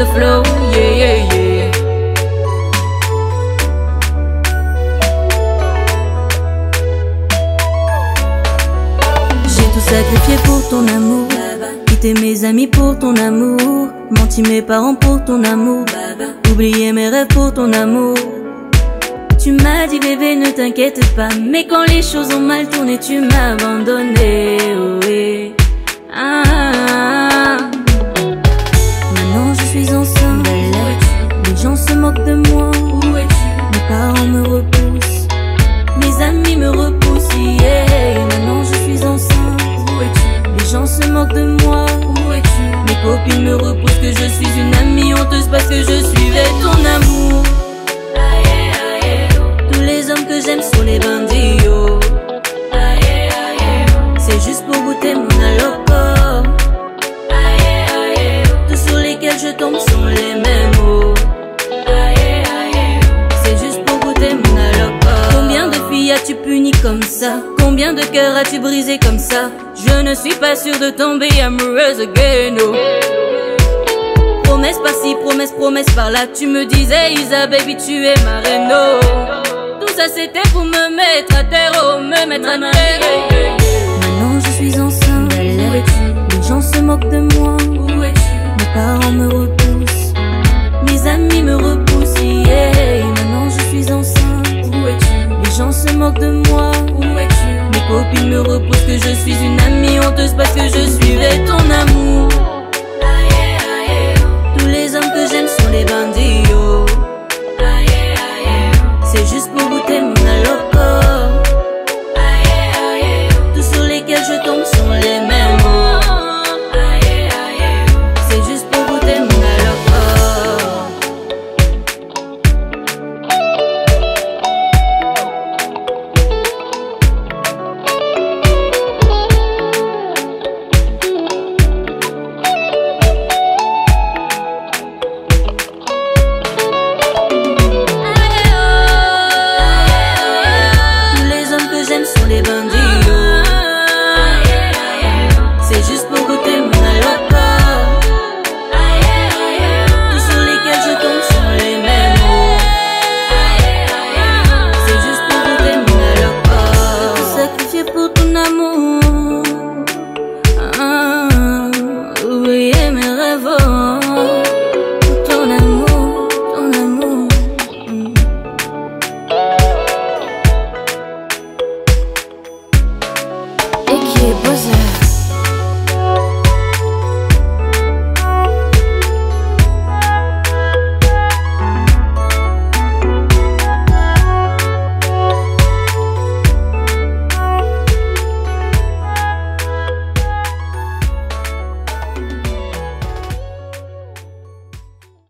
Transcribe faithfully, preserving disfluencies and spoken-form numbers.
flow, yeah, yeah, yeah. J'ai tout sacrifié pour ton amour, quitté mes amis pour ton amour, menti mes parents pour ton amour, oublié mes rêves pour ton amour. Tu m'as dit bébé ne t'inquiète pas, mais quand les choses ont mal tourné tu m'as abandonné, oh oui. Ah, ah, ah. Maintenant je suis enceinte, les gens se moquent de moi, mes parents me repoussent, mes amis me repoussent, yeah. Maintenant je suis enceinte, les gens se moquent de moi, mes copines me repoussent, que je suis une amie honteuse parce que je suivais ton amour. Tous les hommes que j'aime sont les bandits, oh. C'est juste pour goûter mon alcool. Tous sur lesquels je tombe sont les mêmes, oh. C'est juste pour goûter mon alcool. Combien de filles as-tu puni comme ça? Combien de cœurs as-tu brisé comme ça? Je ne suis pas sûre de tomber amoureuse again, oh. Promesse par-ci, promesse, promesse par-là. Tu me disais Isa baby tu es ma reine, oh. Tout ça c'était pour me mettre à terre, oh, me mettre à terre. Maintenant je suis enceinte, les gens se moquent de moi, mes parents me repoussent, mes amis me repoussent, yeah. Maintenant je suis enceinte, les gens se moquent de moi, mes copines me repoussent, que je suis une amie honteuse parce que je suivais ton amour. Tous les hommes que j'aime sont les bandits, oh. C'est juste pour goûter mon alcool. Tous sur lesquels je tombe sont les mêmes, oh. C'est juste pour goûter mon alcool. Sont les bandits, oh. C'est juste pour goûter mon alcool. Tous sur lesquels je tombe sont les mêmes, oh. C'est juste pour goûter mon alcool. Tout sacrifié pour ton amour, ah, oublier mes rêves, oh. Pour ton amour, ton amour, mm. Et qui est posé.